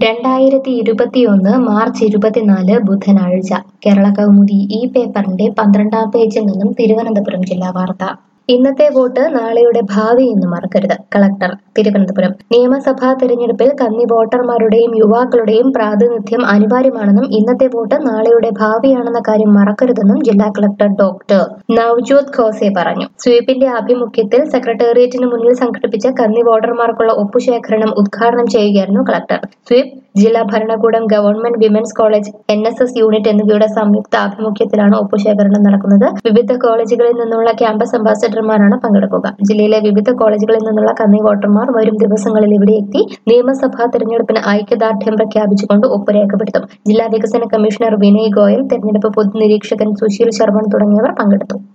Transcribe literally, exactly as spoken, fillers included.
രണ്ടായിരത്തി ഇരുപത്തിയൊന്ന് മാർച്ച് ഇരുപത്തിനാല് ബുധനാഴ്ച കേരള കൗമുദി ഈ പേപ്പറിന്റെ പന്ത്രണ്ടാം പേജിൽ നിന്നും തിരുവനന്തപുരം ജില്ലാ വാർത്ത. ഇന്നത്തെ വോട്ട് നാളെയുടെ ഭാവി എന്ന് മറക്കരുത്. കളക്ടർ, തിരുവനന്തപുരം. നിയമസഭാ തെരഞ്ഞെടുപ്പിൽ കന്നി വോട്ടർമാരുടെയും യുവാക്കളുടെയും പ്രാതിനിധ്യം അനിവാര്യമാണെന്നും ഇന്നത്തെ വോട്ട് നാളെയുടെ ഭാവിയാണെന്ന കാര്യം മറക്കരുതെന്നും ജില്ലാ കളക്ടർ ഡോക്ടർ നവ്ജോത് ഖോസെ പറഞ്ഞു. സ്വീപിന്റെ ആഭിമുഖ്യത്തിൽ സെക്രട്ടേറിയറ്റിന് മുന്നിൽ സംഘടിപ്പിച്ച കന്നി വോട്ടർമാർക്കുള്ള ഒപ്പുശേഖരണം ഉദ്ഘാടനം ചെയ്യുകയായിരുന്നു കളക്ടർ. സ്വീപ്, ജില്ലാ ഭരണകൂടം, government women's college, N S S unit എന്നിവയുടെ സംയുക്ത ആഭിമുഖ്യത്തിലാണ് ഒപ്പുശേഖരണം നടക്കുന്നത്. വിവിധ കോളേജുകളിൽ നിന്നുള്ള ക്യാമ്പസ് അംബാസഡർമാരാണ് പങ്കെടുക്കുക. ജില്ലയിലെ വിവിധ കോളേജുകളിൽ നിന്നുള്ള കന്നി വോട്ടർമാർ വരും ദിവസങ്ങളിൽ ഇവിടെ എത്തി നിയമസഭാ തെരഞ്ഞെടുപ്പിന് ഐക്യദാർഢ്യം പ്രഖ്യാപിച്ചുകൊണ്ട് ഒപ്പ് രേഖപ്പെടുത്തും. ജില്ലാ വികസന കമ്മീഷണർ വിനയ് ഗോയൽ, തെരഞ്ഞെടുപ്പ് പൊതുനിരീക്ഷകൻ സുശീൽ ശർമ്മൻ തുടങ്ങിയവർ പങ്കെടുത്തു.